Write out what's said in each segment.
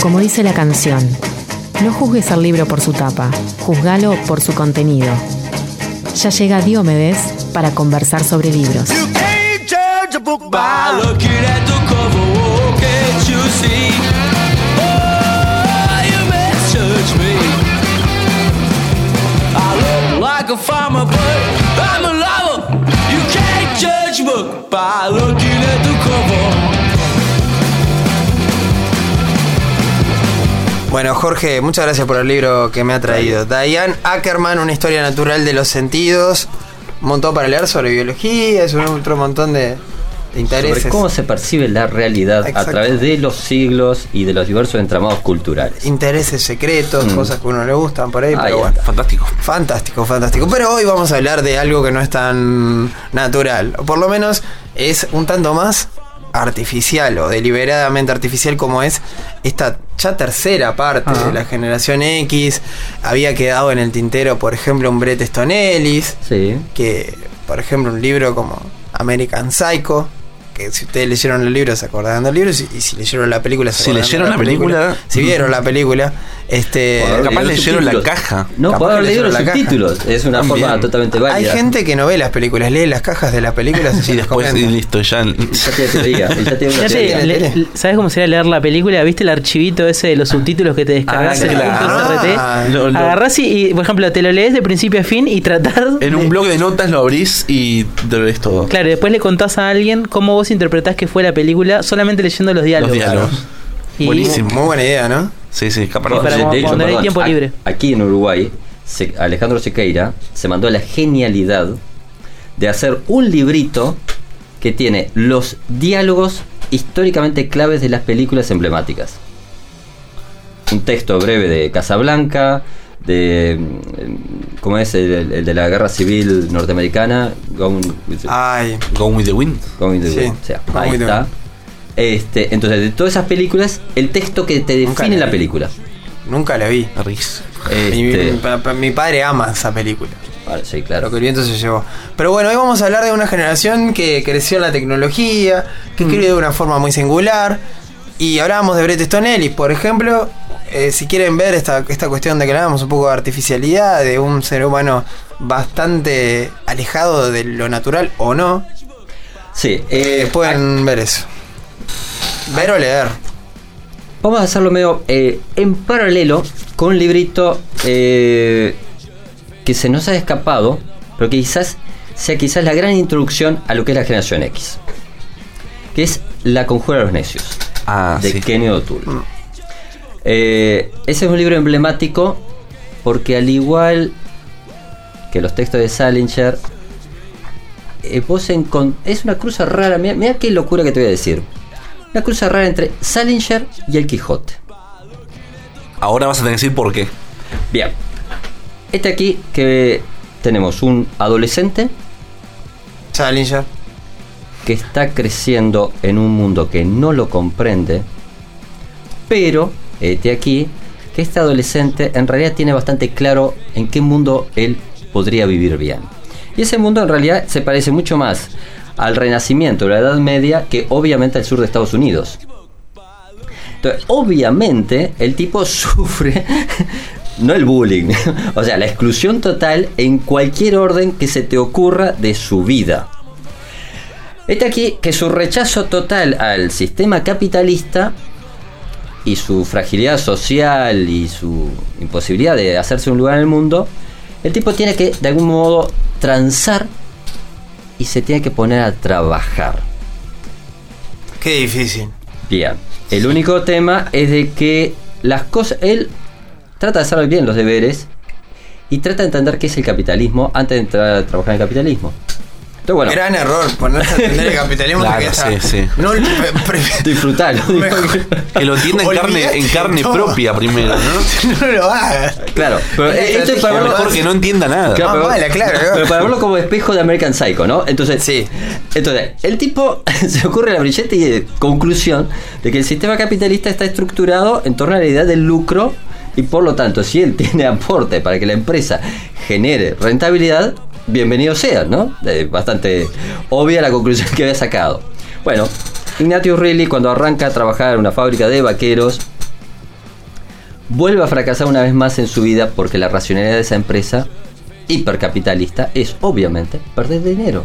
Como dice la canción, no juzgues al libro por su tapa, juzgalo por su contenido. Ya llega Diomedes para conversar sobre libros. Bueno, Jorge, muchas gracias por el libro que me ha traído. Diane Ackerman, una historia natural de los sentidos. Un montón para leer sobre biología, es otro montón de intereses. Sobre cómo se percibe la realidad a través de los siglos y de los diversos entramados culturales. Intereses secretos, cosas que a uno le gustan por ahí, pero bueno. Fantástico. Fantástico. Pero hoy vamos a hablar de algo que no es tan natural. O por lo menos es un tanto más artificial o deliberadamente artificial, como es esta ya tercera parte de la generación X. Había quedado en el tintero, por ejemplo, un Bret Easton Ellis, que, por ejemplo, un libro como American Psycho, que si ustedes leyeron el libro se acordarán del libro, y si leyeron la película se acordarán. Si leyeron la película, si vieron la película, capaz leyeron la caja. No, puedo haber leído los subtítulos. Es una forma totalmente válida. Hay gente que no ve las películas, lee las cajas de las películas y después listo, ya ¿Sabes cómo sería leer la película? ¿Viste el archivito ese de los subtítulos que te descargas en el .rt? Agarrás y, por ejemplo, te lo lees de principio a fin y tratar en un blog de notas lo abrís y te lo lees todo. Claro, después le contás a alguien cómo vos interpretás que fue la película solamente leyendo los diálogos. Buenísimo. Muy buena idea, ¿no? Sí, capaz. Cuando hay tiempo libre. Aquí en Uruguay, Alejandro Sequeira se mandó la genialidad de hacer un librito que tiene los diálogos históricamente claves de las películas emblemáticas. Un texto breve de Casablanca, de ¿cómo es? El de la guerra civil norteamericana, Gone with the Wind. O sea, ahí está. Entonces, de todas esas películas, el texto que te define la película. Nunca la vi. Mi padre ama esa película. Vale, sí, claro. Lo que el viento se llevó. Pero bueno, hoy vamos a hablar de una generación que creció en la tecnología, que escribe de una forma muy singular. Y hablábamos de Bret Easton Ellis, por ejemplo. Si quieren ver esta cuestión de que hablábamos un poco de artificialidad, de un ser humano bastante alejado de lo natural o no, pueden ver eso. Ver o leer. Vamos a hacerlo medio en paralelo con un librito que se nos ha escapado, pero que sea la gran introducción a lo que es la generación X, que es La conjura de los necios, de Kenny O'Toole. Ese es un libro emblemático porque, al igual que los textos de Salinger, es una cruza rara. Mira qué locura que te voy a decir. Una cruza rara entre Salinger y el Quijote. Ahora vas a tener que decir por qué. Bien. Aquí que tenemos un adolescente, Salinger, que está creciendo en un mundo que no lo comprende, pero aquí que este adolescente en realidad tiene bastante claro en qué mundo él podría vivir bien. Y ese mundo en realidad se parece mucho más al Renacimiento, la Edad Media, que obviamente al sur de Estados Unidos. Entonces, obviamente, el tipo sufre no el bullying, o sea, la exclusión total en cualquier orden que se te ocurra de su vida. Aquí que su rechazo total al sistema capitalista y su fragilidad social y su imposibilidad de hacerse un lugar en el mundo, el tipo tiene que de algún modo transar y se tiene que poner a trabajar. Qué difícil. Bien, el único tema es de que las cosas, él trata de hacer bien los deberes y trata de entender qué es el capitalismo antes de entrar a trabajar en el capitalismo. Entonces, bueno, gran error ponerse a entender el capitalismo. Claro, sí. No, disfrutarlo. Que lo entienda en carne propia primero, ¿no? No lo hagas. Claro, pero esto es para verlo mejor que no entienda nada. Claro, pero para verlo como espejo de American Psycho, ¿no? Entonces, el tipo se ocurre la brillante conclusión de que el sistema capitalista está estructurado en torno a la idea del lucro y, por lo tanto, si él tiene aporte para que la empresa genere rentabilidad, bienvenido sea, ¿no? Bastante obvia la conclusión que había sacado. Bueno, Ignatius Reilly, cuando arranca a trabajar en una fábrica de vaqueros, vuelve a fracasar una vez más en su vida porque la racionalidad de esa empresa hipercapitalista es obviamente perder dinero.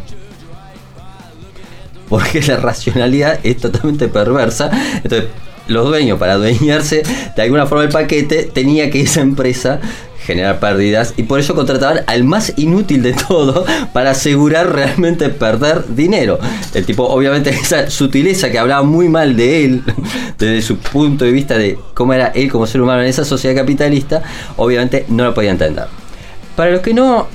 Porque la racionalidad es totalmente perversa. Entonces, los dueños, para adueñarse de alguna forma del paquete, tenía que esa empresa generar pérdidas, y por eso contrataban al más inútil de todo para asegurar realmente perder dinero. El tipo, obviamente, esa sutileza que hablaba muy mal de él desde su punto de vista de cómo era él como ser humano en esa sociedad capitalista, obviamente no lo podía entender. Para los que no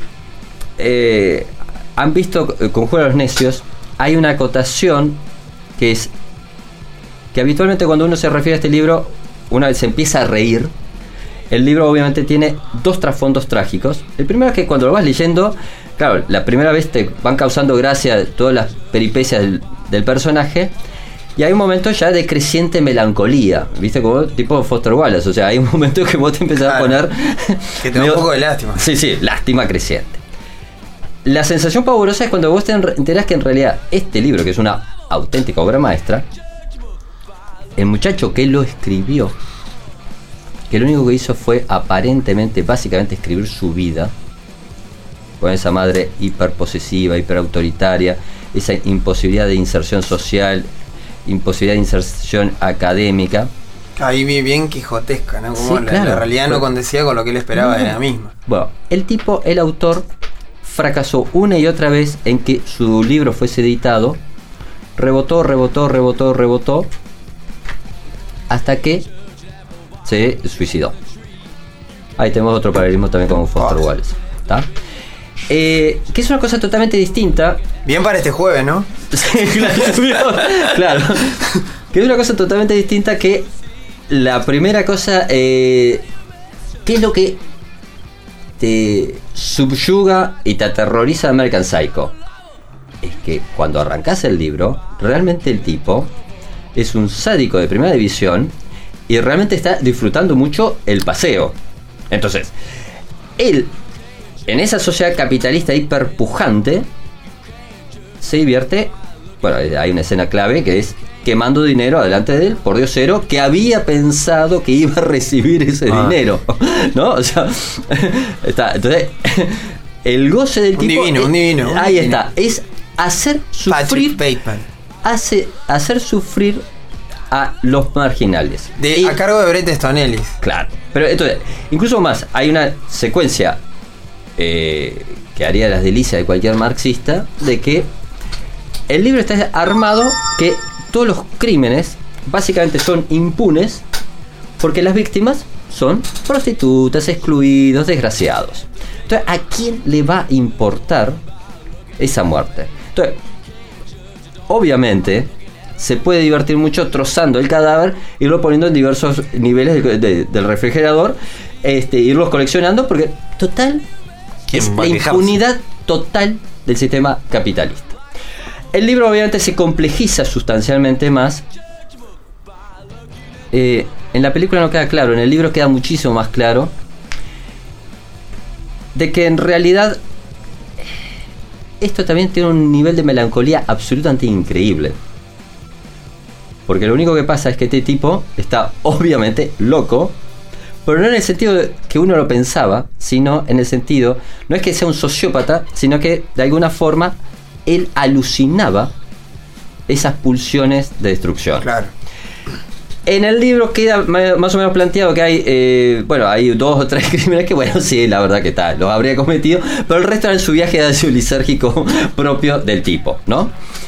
han visto Conjuro de los Necios, hay una acotación que es que habitualmente cuando uno se refiere a este libro, una vez se empieza a reír. El libro obviamente tiene dos trasfondos trágicos. El primero es que cuando lo vas leyendo, claro, la primera vez te van causando gracia todas las peripecias del personaje, y hay un momento ya de creciente melancolía, ¿viste? Como tipo Foster Wallace. O sea, hay un momento que vos te empezás a poner que te da un poco de lástima. Sí, lástima creciente. La sensación pavorosa es cuando vos te enterás que en realidad este libro, que es una auténtica obra maestra, el muchacho que lo escribió, que lo único que hizo fue aparentemente, básicamente, escribir su vida con esa madre hiperposesiva, hiperautoritaria, esa imposibilidad de inserción social, imposibilidad de inserción académica. Ahí bien quijotesca, ¿no? Como Sí, la, claro, la realidad no condecía con lo que él esperaba de la misma. Bueno, el autor, fracasó una y otra vez en que su libro fuese editado, rebotó, hasta que se suicidó. Ahí tenemos otro paralelismo también con Foster Wallace, ¿está? Que es una cosa totalmente distinta. Bien para este jueves, ¿no? Sí, claro. Que es una cosa totalmente distinta que la primera cosa. ¿Qué es lo que te subyuga y te aterroriza de American Psycho? Es que cuando arrancas el libro, realmente el tipo es un sádico de primera división y realmente está disfrutando mucho el paseo. Entonces, él, en esa sociedad capitalista hiperpujante, se divierte. Bueno, hay una escena clave que es quemando dinero adelante de él, por diosero, que había pensado que iba a recibir ese dinero, ¿no? O sea, está. Entonces, el goce del tipo, un divino. Ahí está, es hacer sufrir, hacer sufrir a los marginales. A cargo de Bret Easton Ellis. Claro. Pero entonces, incluso más, hay una secuencia que haría las delicias de cualquier marxista, de que el libro está armado que todos los crímenes básicamente son impunes porque las víctimas son prostitutas, excluidos, desgraciados. Entonces, ¿a quién le va a importar esa muerte? Entonces, obviamente se puede divertir mucho trozando el cadáver, irlo poniendo en diversos niveles del refrigerador, irlos coleccionando, porque total es la impunidad total del sistema capitalista. El libro obviamente se complejiza sustancialmente más. En la película no queda claro, en el libro queda muchísimo más claro de que en realidad esto también tiene un nivel de melancolía absolutamente increíble. Porque lo único que pasa es que este tipo está obviamente loco, pero no en el sentido de que uno lo pensaba, sino en el sentido, no es que sea un sociópata, sino que de alguna forma él alucinaba esas pulsiones de destrucción. Claro. En el libro queda más o menos planteado que hay, hay 2 o 3 crímenes que, bueno, sí, la verdad que los habría cometido, pero el resto era en su viaje de ácido lisérgico propio del tipo, ¿no?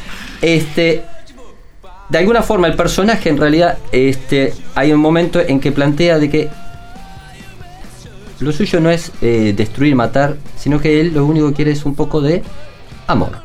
De alguna forma el personaje en realidad, hay un momento en que plantea de que lo suyo no es destruir, matar, sino que él lo único que quiere es un poco de amor.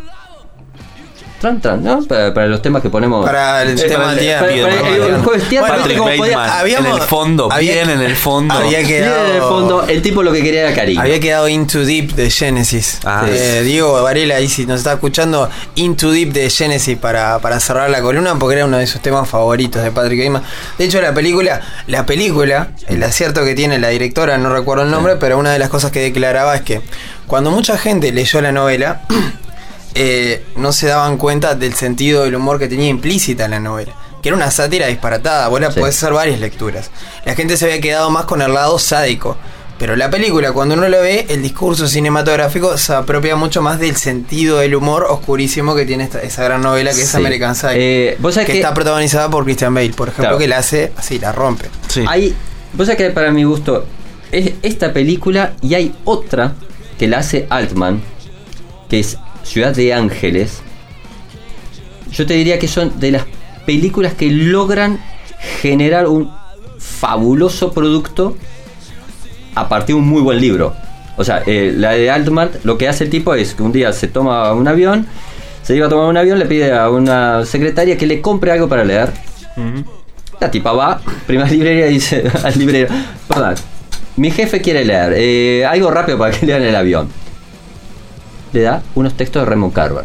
¿No? Para los temas que ponemos. Para el tema del día. Patrick Bateman, en el fondo, bien en el fondo. Había quedado, bien en el fondo, el tipo lo que quería era cariño. Había quedado Into Deep de Genesis. Diego Varela, ahí si nos está escuchando, Into Deep de Genesis para cerrar la columna, porque era uno de sus temas favoritos de Patrick Bateman. De hecho, la película, el acierto que tiene la directora, no recuerdo el nombre, pero una de las cosas que declaraba es que cuando mucha gente leyó la novela, no se daban cuenta del sentido del humor que tenía implícita en la novela. que era una sátira disparatada. Vos la podés hacer varias lecturas. La gente se había quedado más con el lado sádico. Pero la película, cuando uno lo ve, el discurso cinematográfico se apropia mucho más del sentido del humor oscurísimo que tiene esa gran novela que es American Psycho. Que está protagonizada por Christian Bale, por ejemplo, que la hace así, la rompe. Sí. Vos sabés que para mi gusto es esta película, y hay otra que la hace Altman, que es Ciudad de Ángeles. Yo te diría que son de las películas que logran generar un fabuloso producto a partir de un muy buen libro. O sea, la de Altman, lo que hace el tipo es que un día se toma un avión, se iba a tomar un avión, le pide a una secretaria que le compre algo para leer. La tipa va, primera librería, y dice al librero: perdón, mi jefe quiere leer algo rápido para que lean el avión. Le da unos textos de Raymond Carver.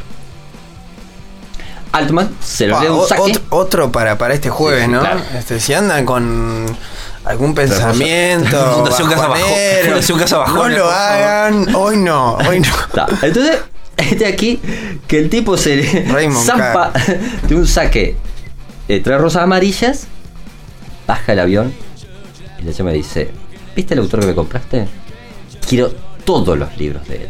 Altman se los lee un saque. Otro para este jueves, ¿no? Claro. Si andan con algún pensamiento Fundación Casa Bajón, no lo hagan, hoy no. Entonces, aquí que el tipo se le zampa de un saque 3 rosas amarillas, baja el avión y ella me dice: ¿viste el autor que me compraste? Quiero todos los libros de él.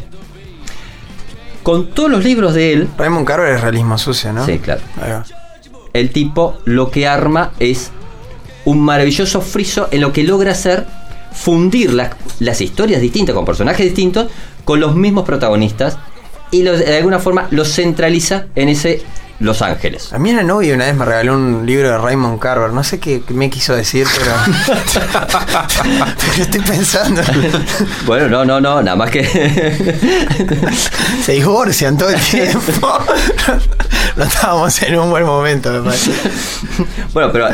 Con todos los libros de él, Raymond Carver es realismo sucio, ¿no? Sí, claro. El tipo lo que arma es un maravilloso friso en lo que logra hacer fundir las historias distintas con personajes distintos con los mismos protagonistas, y de alguna forma los centraliza en ese Los Ángeles. A mí la novia una vez me regaló un libro de Raymond Carver. No sé qué me quiso decir, pero estoy pensando. Bueno, no, nada más que se divorcian todo el tiempo. No estábamos en un buen momento, me parece. Bueno, pero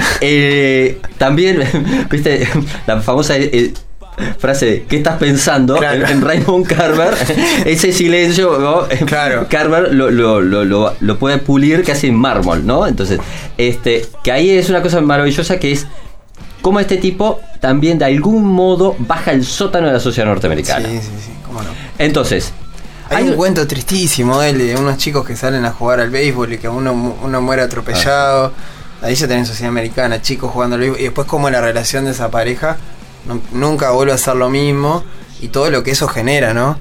también, viste, la famosa frase: ¿qué estás pensando? Claro. En Raymond Carver, ese silencio, ¿no? Claro. Carver lo puede pulir casi en mármol, ¿no? Entonces, que ahí es una cosa maravillosa, que es cómo este tipo también de algún modo baja el sótano de la sociedad norteamericana. Sí, cómo no. Entonces, hay un cuento tristísimo de unos chicos que salen a jugar al béisbol y que uno muere atropellado. Ahí ya tenés sociedad americana, chicos jugando al béisbol, y después como la relación de esa pareja nunca vuelve a ser lo mismo, y todo lo que eso genera, ¿no?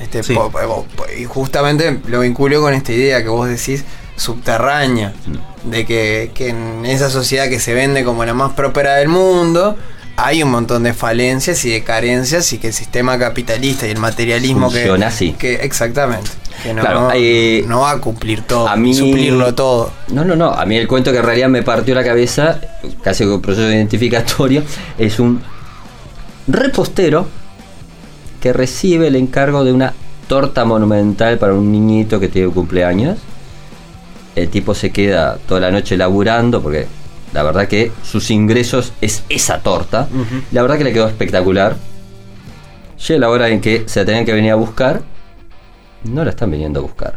Y justamente lo vinculo con esta idea que vos decís, subterránea, de que en esa sociedad que se vende como la más próspera del mundo hay un montón de falencias y de carencias, y que el sistema capitalista y el materialismo funciona así. Que exactamente, que no, claro, no va a cumplir todo, a mí, suplirlo todo. No, a mí el cuento que en realidad me partió la cabeza, casi con un proceso identificatorio, es un repostero que recibe el encargo de una torta monumental para un niñito que tiene cumpleaños. El tipo se queda toda la noche laburando, porque la verdad que sus ingresos es esa torta. La verdad que le quedó espectacular. Llega la hora en que se la tenían que venir a buscar, no la están viniendo a buscar.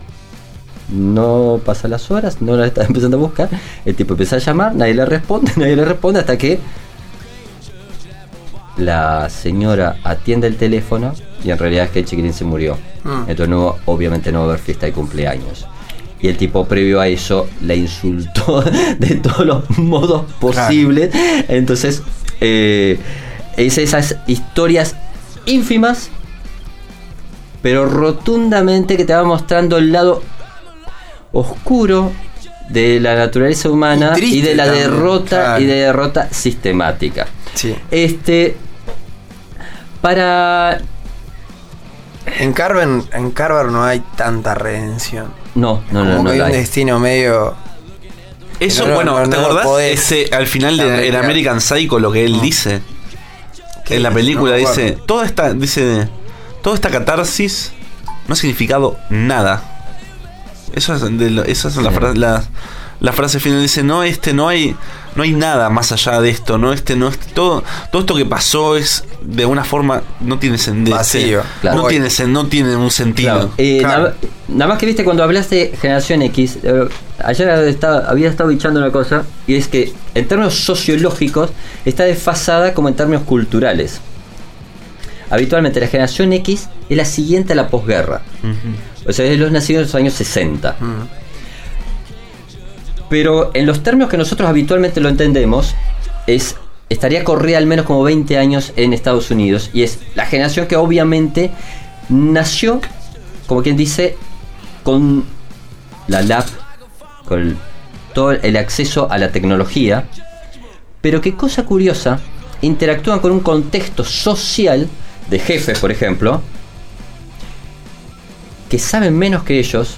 No pasan las horas, no la están empezando a buscar. El tipo empieza a llamar, nadie le responde, hasta que la señora atiende el teléfono, y en realidad es que el chiquitín se murió. Entonces obviamente no va a haber fiesta de cumpleaños. Y el tipo, previo a eso, la insultó de todos los modos posibles. Claro. Entonces, es esas historias ínfimas, pero rotundamente, que te va mostrando el lado oscuro de la naturaleza humana y de la también, derrota, claro, y de derrota sistemática. Sí. En Carver no hay tanta redención. No hay un destino medio. Eso, ¿te acordás? Al final de el American Psycho, lo que él dice en la película, dice: toda esta catarsis no ha significado nada. Esas son la frase final. Dice: no hay nada más allá de esto, todo esto que pasó es de una forma, no tiene sentido, claro, no tiene un sentido. Claro. Nada más que, viste, cuando hablaste de Generación X, ayer había estado bichando una cosa, y es que en términos sociológicos está desfasada como en términos culturales. Habitualmente la Generación X es la siguiente a la posguerra. O sea, es los nacidos en los años 60. Pero en los términos que nosotros habitualmente lo entendemos, estaría corrida al menos como 20 años en Estados Unidos. Y es la generación que obviamente nació, como quien dice, con la lab, con todo el acceso a la tecnología. Pero qué cosa curiosa, interactúan con un contexto social de jefes, por ejemplo, que saben menos que ellos,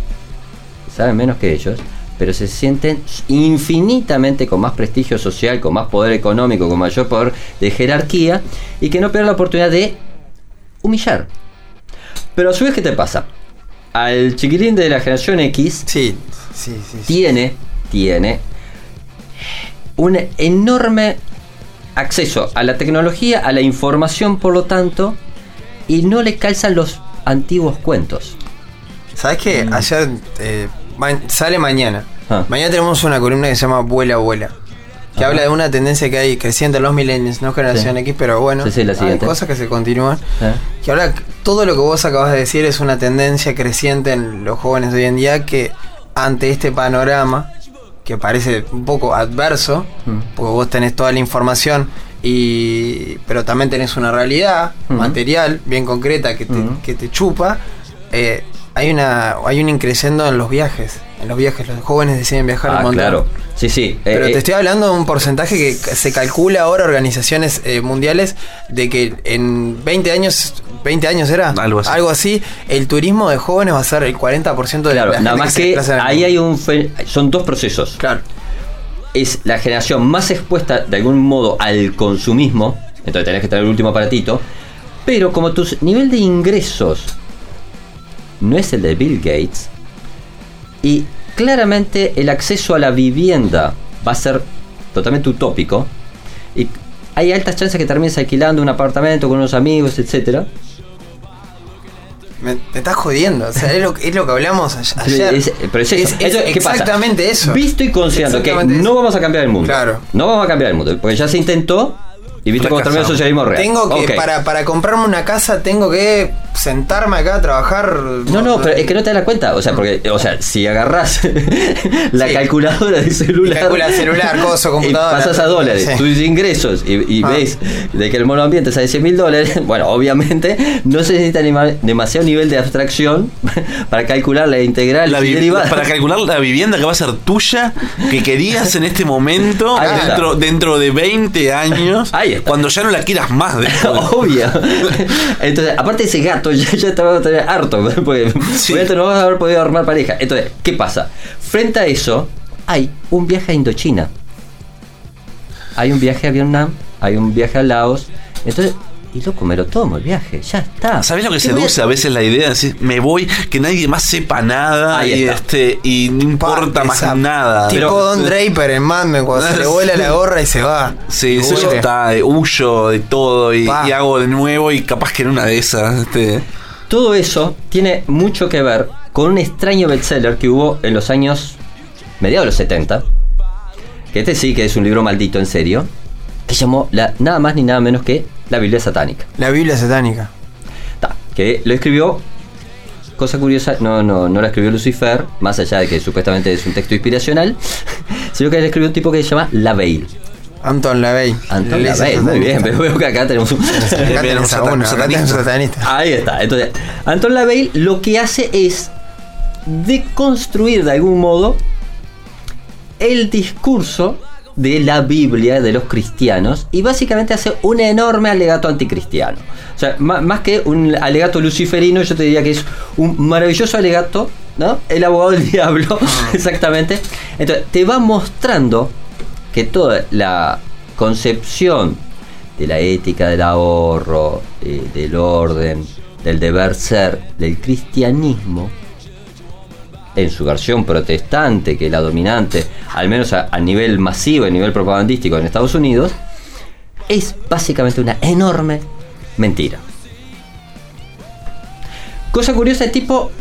pero se sienten infinitamente con más prestigio social, con más poder económico, con mayor poder de jerarquía, y que no pierden la oportunidad de humillar. Pero a su vez, ¿qué te pasa? Al chiquilín de la generación X tiene un enorme acceso a la tecnología, a la información, por lo tanto, y no le calzan los antiguos cuentos. ¿Sabes qué? Ayer sale mañana. Mañana tenemos una columna que se llama Vuela, Vuela, que habla de una tendencia que hay creciente en los millennials, no generación X, pero bueno, hay cosas que se continúan. Que ahora todo lo que vos acabas de decir es una tendencia creciente en los jóvenes de hoy en día, que ante este panorama que parece un poco adverso, porque vos tenés toda la información, pero también tenés una realidad material bien concreta que te chupa. Hay un increciendo en los viajes. Los jóvenes deciden viajar un montón. Claro. Sí. Pero te estoy hablando de un porcentaje que se calcula ahora, organizaciones mundiales, de que en 20 años era algo así, el turismo de jóvenes va a ser el 40% de la gente. Nada más que ahí son dos procesos. Claro. Es la generación más expuesta de algún modo al consumismo, entonces tenés que tener el último aparatito, pero como tu nivel de ingresos no es el de Bill Gates, y claramente el acceso a la vivienda va a ser totalmente utópico, y hay altas chances que termines alquilando un apartamento con unos amigos, etcétera. Me estás jodiendo, o sea, es lo que hablamos ayer. Pero es exactamente eso. Visto y considerando que no vamos a cambiar el mundo. Claro. No vamos a cambiar el mundo, porque ya se intentó. Y viste cómo termina el socialismo real. Tengo que, para comprarme una casa, tengo que sentarme acá a trabajar. No, pero es que no te das cuenta. O sea, si agarrás la calculadora de celular. Computadora. Y pasas a dólares, tus ingresos, y ves de que el mono ambiente sale $100,000. Bueno, obviamente no se necesita demasiado nivel de abstracción para calcular la integral para calcular la vivienda que va a ser tuya, que querías en este momento, dentro de 20 años. Cuando ya no la quieras más. Obvio. Entonces, aparte de ese gato, ya te vas a tener harto, porque obviamente no vas a haber podido armar pareja. Entonces, ¿qué pasa? Frente a eso, hay un viaje a Indochina, hay un viaje a Vietnam, hay un viaje a Laos. Entonces, y loco, me lo tomo el viaje, ya está. ¿Sabés lo que seduce a veces la idea de decir, me voy, que nadie más sepa nada y no importa más nada? Tipo Don Draper en Mad Men, cuando se le vuela la gorra y se va. Sí, eso ya está, huyo de todo y hago de nuevo, y capaz que en una de esas. Todo eso tiene mucho que ver con un extraño bestseller que hubo en los años mediados de los 70, que sí que es un libro maldito en serio, que llamó nada más ni nada menos que La Biblia Satánica. La Biblia Satánica. Que lo escribió, cosa curiosa, no la escribió Lucifer, más allá de que supuestamente es un texto inspiracional, sino que lo escribió un tipo que se llama LaVey. Anton LaVey. Muy bien, pero veo que acá tenemos un satanista. Ahí está. Entonces, Anton LaVey lo que hace es deconstruir de algún modo el discurso de la Biblia de los cristianos, y básicamente hace un enorme alegato anticristiano. O sea, más que un alegato luciferino, yo te diría que es un maravilloso alegato, ¿no? El abogado del diablo, exactamente. Entonces, te va mostrando que toda la concepción de la ética del ahorro, del orden, del deber ser, del cristianismo, en su versión protestante, que es la dominante, al menos a nivel masivo, a nivel propagandístico en Estados Unidos, es básicamente una enorme mentira. Cosa curiosa, el tipo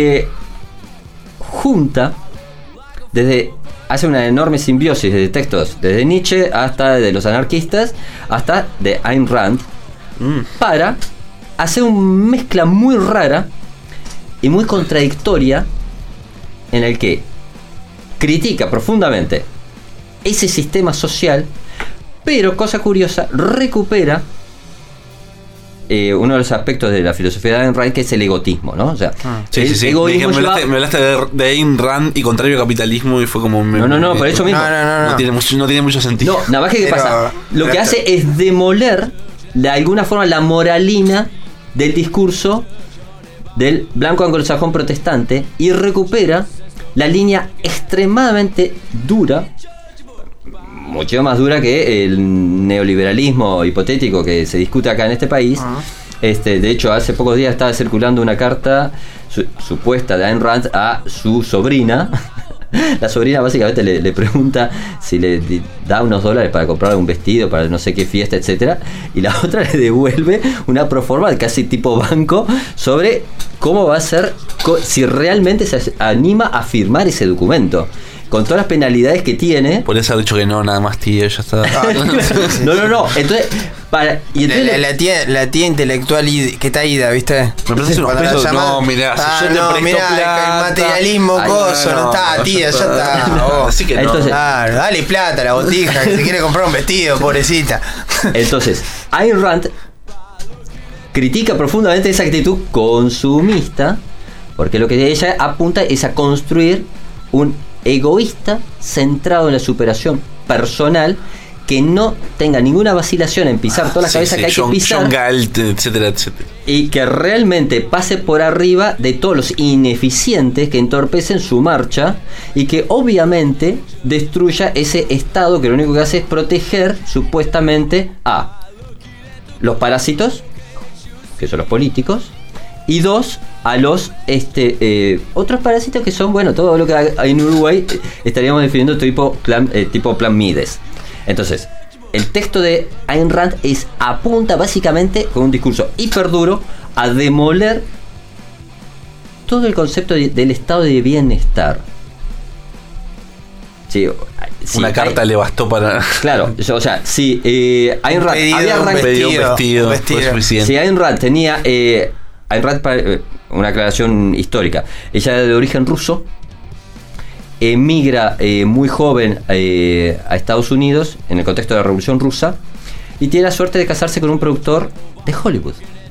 hace una enorme simbiosis de textos, desde Nietzsche hasta de los anarquistas, hasta de Ayn Rand, para hacer una mezcla muy rara y muy contradictoria, en el que critica profundamente ese sistema social, pero, cosa curiosa, recupera uno de los aspectos de la filosofía de Ayn Rand, que es el egotismo, ¿no? O sea, egoísmo me hablaste de Ayn Rand y contrario capitalismo, y fue como... No, por eso mismo. No tiene mucho sentido. No, nada más que pasa. Lo que hace es demoler, de alguna forma, la moralina del discurso del blanco anglosajón protestante y recupera la línea extremadamente dura, mucho más dura que el neoliberalismo hipotético que se discute acá en este país. De hecho, hace pocos días estaba circulando una carta supuesta de Ayn Rand a su sobrina. La sobrina básicamente le pregunta si le da unos dólares para comprar un vestido para no sé qué fiesta, etcétera, y la otra le devuelve una proforma casi tipo banco sobre cómo va a ser, si realmente se anima a firmar ese documento, con todas las penalidades que tiene. Por eso ha dicho que no, nada más, tío, ya está. No. Entonces, la tía intelectual que está ida, ¿viste? Me parece unos pesos. No, mirá, si yo te presto plata, el materialismo, no está, tía, ya está. Así que no. Entonces, claro, dale plata a la botija que se quiere comprar un vestido, pobrecita. Entonces, Ayn Rand critica profundamente esa actitud consumista, porque lo que ella apunta es a construir un egoísta centrado en la superación personal, que no tenga ninguna vacilación en pisar todas las cabezas que hay que pisar, John Galt, etcétera, y que realmente pase por arriba de todos los ineficientes que entorpecen su marcha, y que obviamente destruya ese estado que lo único que hace es proteger supuestamente a los parásitos, que son los políticos, y dos, a los otros parásitos que son, bueno, todo lo que hay en Uruguay estaríamos definiendo tipo plan Mides. Entonces, el texto de Ayn Rand apunta básicamente con un discurso hiperduro a demoler todo el concepto del estado de bienestar. Sí, una carta le bastó para... Claro, o sea, si Ayn Rand había pedido un vestido. Fue suficiente. Si Ayn Rand tenía... Ayn Rand, una aclaración histórica, ella era de origen ruso, emigra muy joven a Estados Unidos en el contexto de la Revolución Rusa, y tiene la suerte de casarse con un productor de Hollywood.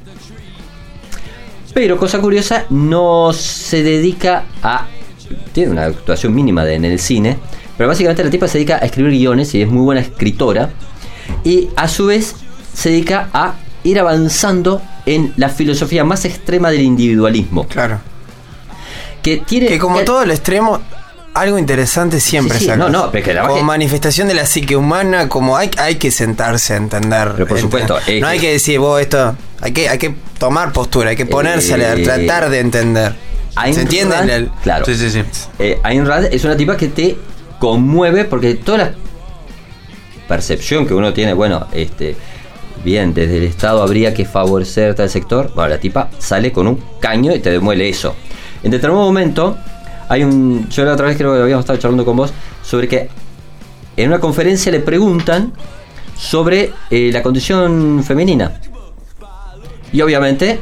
Pero, cosa curiosa, no se dedica a... Tiene una actuación mínima en el cine, pero básicamente la tipa se dedica a escribir guiones y es muy buena escritora, y a su vez se dedica a ir avanzando en la filosofía más extrema del individualismo. Claro. Que como todo el extremo, algo interesante siempre saca. Como manifestación de la psique humana, como hay que sentarse a entender. Pero por supuesto. No hay que decir, vos esto, hay que tomar postura, hay que ponerse a leer, tratar de entender. ¿Se entiende? Claro. Sí. Ayn Rand es una tipa que te conmueve, porque toda la percepción que uno tiene, bueno, bien, desde el Estado habría que favorecer tal sector. Bueno, la tipa sale con un caño y te demuele eso. En determinado momento, yo la otra vez creo que habíamos estado charlando con vos, sobre que en una conferencia le preguntan sobre la condición femenina. Y obviamente,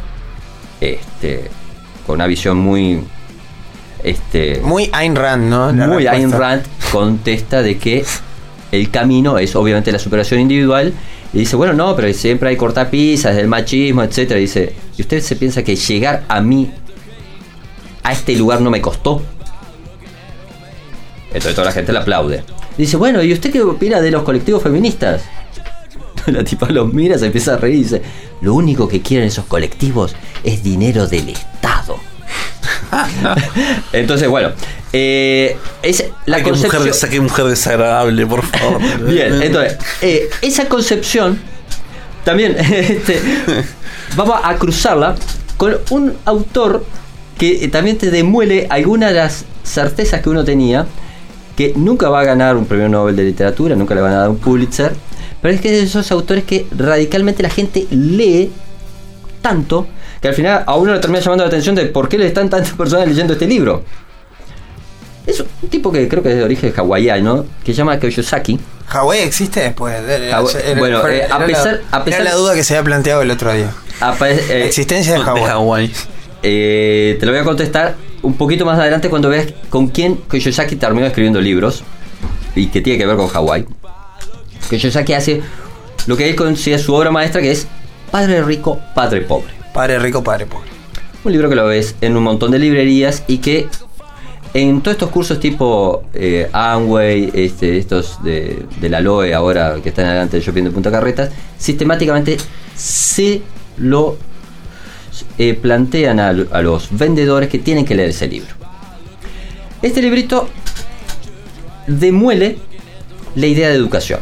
con una visión muy... muy Ayn Rand, ¿no? Muy Ayn Rand contesta de que el camino es obviamente la superación individual. Y dice, bueno, no, pero siempre hay cortapisas del machismo, etcétera. Y dice, ¿y usted se piensa que llegar a este lugar no me costó? Entonces toda la gente le aplaude. Y dice, bueno, ¿y usted qué opina de los colectivos feministas? La tipa los mira, se empieza a reír y dice, lo único que quieren esos colectivos es dinero del Estado. Entonces, bueno, es la concepción. Qué mujer desagradable, por favor. Bien, entonces, esa concepción también vamos a cruzarla con un autor que también te demuele algunas de las certezas que uno tenía, que nunca va a ganar un premio Nobel de literatura, nunca le van a dar un Pulitzer, pero es que es de esos autores que radicalmente la gente lee tanto que al final a uno le termina llamando la atención de por qué le están tantas personas leyendo este libro. Es un tipo que creo que es de origen hawaiano, que se llama Kiyosaki. ¿Hawái existe después? Bueno, a pesar era la duda que se había planteado el otro día. La existencia de Hawái. Te lo voy a contestar un poquito más adelante cuando veas con quién Kiyosaki terminó escribiendo libros y que tiene que ver con Hawái. Kiyosaki hace lo que él considera su obra maestra, que es Padre Rico, Padre Pobre. Padre Rico, Padre Pobre. Un libro que lo ves en un montón de librerías y que en todos estos cursos tipo Amway, estos de la LOE ahora que están adelante del shopping de Punta Carretas, sistemáticamente se lo plantean a los vendedores que tienen que leer ese libro. Este librito demuele la idea de educación.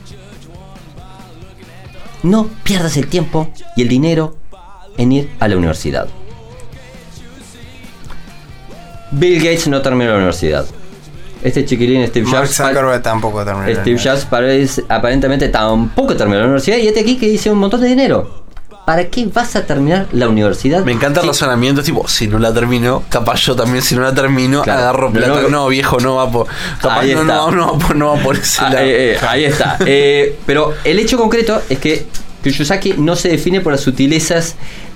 No pierdas el tiempo y el dinero en ir a la universidad. Bill Gates no terminó la universidad. Este chiquilín Steve Jobs tampoco terminó. Steve Jobs aparentemente tampoco terminó la universidad. Y este aquí que dice un montón de dinero. ¿Para qué vas a terminar la universidad? Me encanta el razonamiento, tipo, si no la termino, capaz yo también, si no la termino, claro, agarro plata. No, viejo, no va por. Capaz no va por ese lado. Ahí está. Pero el hecho concreto es que Kiyosaki no se define por las sutilezas.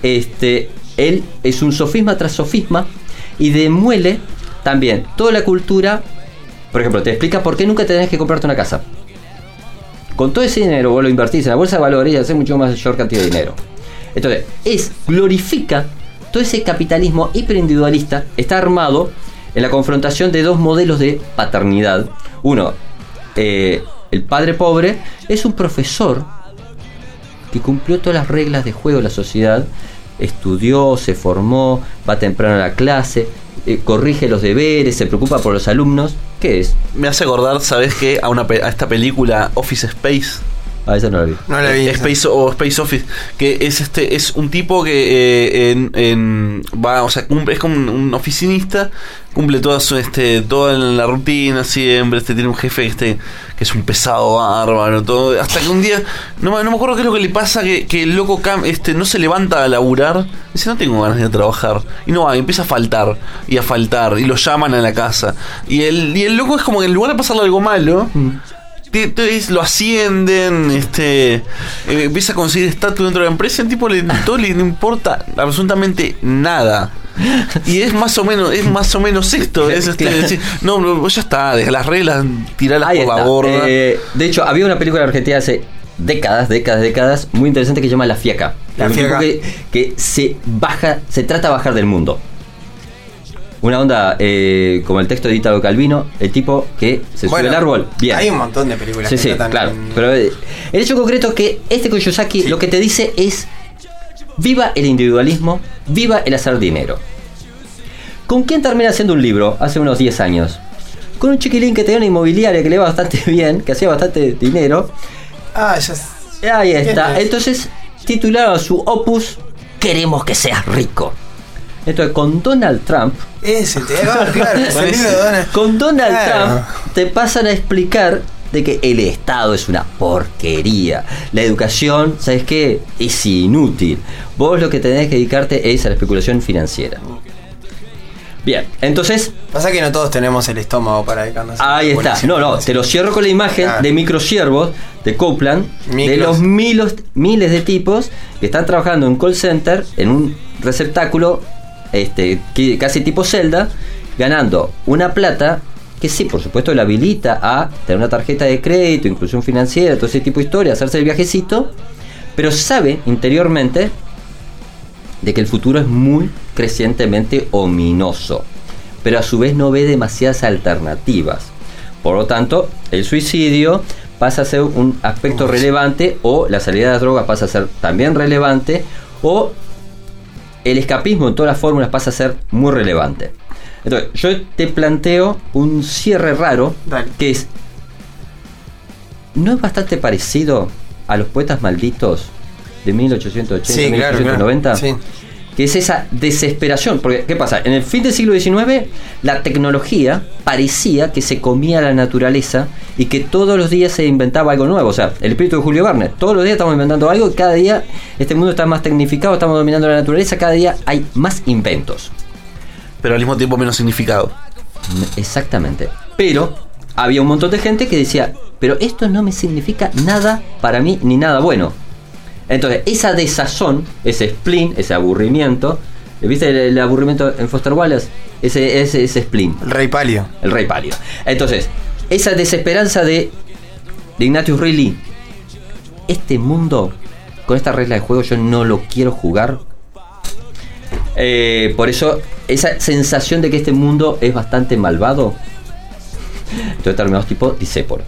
Él es un sofisma tras sofisma y demuele también toda la cultura. Por ejemplo, te explica por qué nunca tenés que comprarte una casa. Con todo ese dinero vos lo invertís en la bolsa de valores y haces mucho mayor cantidad de dinero. Entonces, glorifica todo ese capitalismo hiperindividualista. Está armado en la confrontación de dos modelos de paternidad. Uno, el padre pobre, es un profesor que cumplió todas las reglas de juego de la sociedad. Estudió, se formó, va temprano a la clase, corrige los deberes, se preocupa por los alumnos. ¿Qué es? Me hace acordar, ¿sabes qué? A esta película Office Space. Esa no la vi. No la vi. Space Office, que es un tipo que es como un oficinista, cumple toda la rutina siempre, tiene un jefe que es un pesado bárbaro, todo, hasta que un día no me acuerdo qué es lo que le pasa, que el loco no se levanta a laburar, dice no tengo ganas de trabajar, y no va, y empieza a faltar, y lo llaman a la casa, y el loco es como que en lugar de pasarle algo malo, entonces lo ascienden, empieza a conseguir estatus dentro de la empresa, el tipo le importa absolutamente nada. Y es más o menos esto, es decir, no, ya está, deja las reglas, tiralas por la borda. De hecho, había una película argentina hace décadas muy interesante que se llama La Fiaca. Que se trata de bajar del mundo. Una onda como el texto de Italo Calvino, el tipo que se sube al árbol. Bien. Hay un montón de películas que tratan claro. Pero el hecho concreto es que Kiyosaki lo que te dice es: viva el individualismo, viva el hacer dinero. ¿Con quién termina haciendo un libro hace unos 10 años? Con un chiquilín que tenía una inmobiliaria que le iba bastante bien, que hacía bastante dinero. Ahí está. Entonces titularon su opus Queremos que seas rico. Entonces, con Donald Trump. Con Donald Trump te pasan a explicar de que el Estado es una porquería. La educación, ¿sabes qué? Es inútil. Vos lo que tenés que dedicarte es a la especulación financiera. Bien, entonces. Pasa que no todos tenemos el estómago para dedicarnos a ahí está. No, te lo cierro con la imagen de microsiervos de Copeland, de los miles de tipos que están trabajando en call center, en un receptáculo. Casi tipo Zelda, ganando una plata que sí, por supuesto, le habilita a tener una tarjeta de crédito, inclusión financiera, todo ese tipo de historia, hacerse el viajecito, pero sabe interiormente de que el futuro es muy crecientemente ominoso, pero a su vez no ve demasiadas alternativas. Por lo tanto, el suicidio pasa a ser un aspecto relevante, o la salida de las drogas pasa a ser también relevante, o el escapismo en todas las fórmulas pasa a ser muy relevante. Entonces, yo te planteo un cierre raro. Dale. Que es: ¿no es bastante parecido a Los Poetas Malditos de 1880, 1890? Sí. Que es esa desesperación. Porque, ¿qué pasa? En el fin del siglo XIX, la tecnología parecía que se comía la naturaleza y que todos los días se inventaba algo nuevo. O sea, el espíritu de Julio Verne. Todos los días estamos inventando algo y cada día este mundo está más tecnificado, estamos dominando la naturaleza, cada día hay más inventos. Pero al mismo tiempo menos significado. Exactamente. Pero había un montón de gente que decía: pero esto no me significa nada para mí ni nada bueno. Entonces, esa desazón, ese spleen, ese aburrimiento, ¿Viste el aburrimiento en Foster Wallace? Ese Spleen. El Rey Pálido. El Rey Pálido. Entonces, esa desesperanza de Ignatius Reilly. Este mundo, con esta regla de juego, yo no lo quiero jugar. Por eso, esa sensación de que este mundo es bastante malvado. Entonces terminamos tipo Disépolo.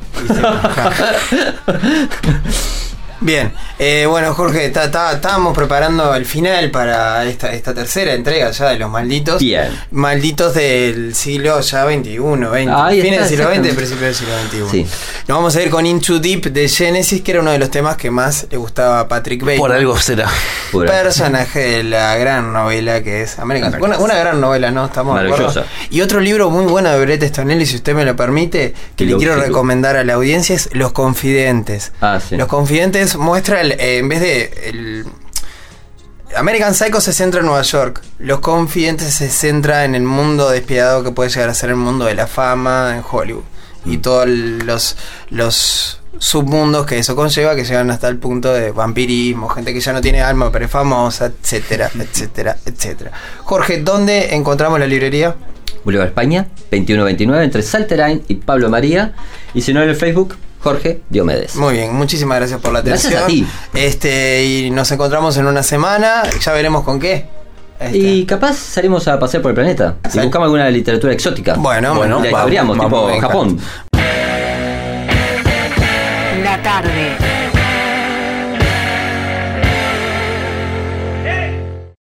Bien, bueno, Jorge, estábamos preparando el final para esta tercera entrega ya de los malditos. Bien. Malditos del siglo ya XXI, fines del siglo XX, principio del siglo XXI. Sí. Nos vamos a ir con Into Deep de Genesis, que era uno de los temas que más le gustaba a Patrick Bateman. Por algo será. Personaje de la gran novela que es American Psycho. Una gran novela, ¿no? Estamos de acuerdo. Y otro libro muy bueno de Bret Easton Ellis, si usted me lo permite, que le quiero recomendar a la audiencia, es Los Confidentes. Sí. Los Confidentes muestra en vez de American Psycho se centra en Nueva York, Los Confidentes se centra en el mundo despiadado que puede llegar a ser el mundo de la fama en Hollywood y todos los submundos que eso conlleva, que llegan hasta el punto de vampirismo, gente que ya no tiene alma pero es famosa, etcétera, etcétera, etcétera. Jorge, ¿dónde encontramos la librería? Boulevard España, 2129, entre Salterain y Pablo María. Y si no, en el Facebook, Jorge Diomedes. Muy bien, muchísimas gracias por la atención. Gracias a ti. Y nos encontramos en una semana, ya veremos con qué. Y capaz salimos a pasear por el planeta y buscamos alguna literatura exótica. Bueno, la historiamos, tipo Japón. La tarde.